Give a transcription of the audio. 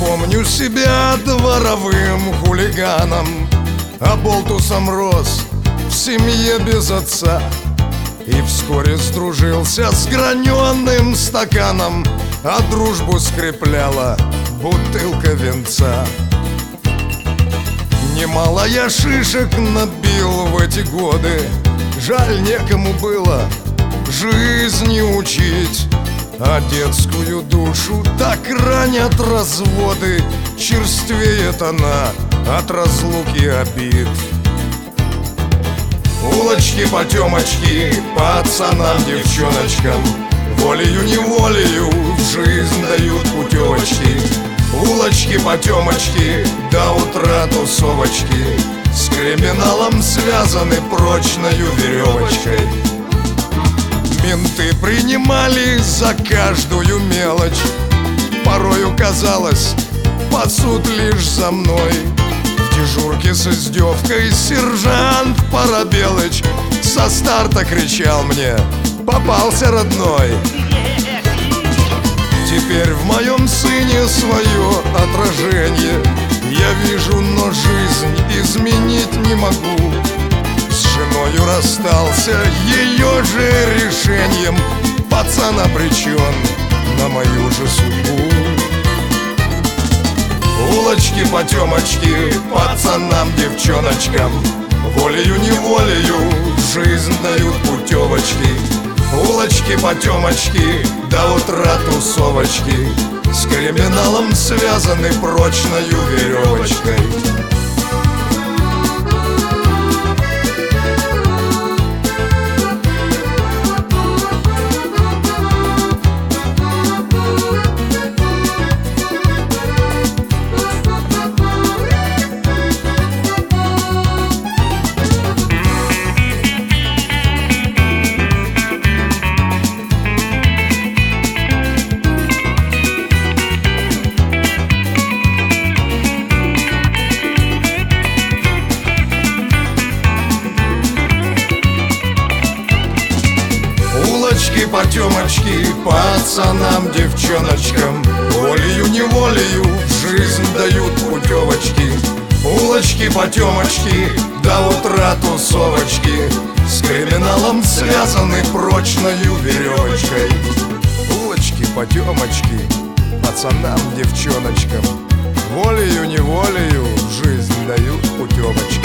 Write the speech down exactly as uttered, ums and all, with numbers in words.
Помню себя дворовым хулиганом, а болтусом рос в семье без отца. И вскоре сдружился с граненым стаканом, а дружбу скрепляла бутылка винца. Немало я шишек набил в эти годы, жаль, некому было жизни учить. А детскую душу так ранят разводы, черствеет она от разлуки обид. Улочки-потемочки, пацанам, девчоночкам, волею-неволею в жизнь дают путевочки. Улочки-потемочки, до утра тусовочки, с криминалом связаны прочною веревочкой. Менты принимали за каждую мелочь, порою казалось, пасут лишь за мной. В дежурке с издевкой сержант Парабелыч со старта кричал мне: попался, родной. Теперь в моем сыне свое отражение я вижу, но жизнь изменить не могу. С женою расстался ее же решением, пацан обречен на мою же судьбу. Улочки-потемочки, пацанам, девчоночкам, волею-неволею в жизнь дают путевочки. Улочки-потемочки, до утра тусовочки, с криминалом связаны прочною веревочкой. Улочки-потемочки, пацанам, девчоночкам, волею-неволею в жизнь дают путевочки. Улочки-потемочки, до утра тусовочки, с криминалом связаны прочною веревочкой. Улочки-потемочки, пацанам, девчоночкам, волею-неволею в жизнь дают путевочки.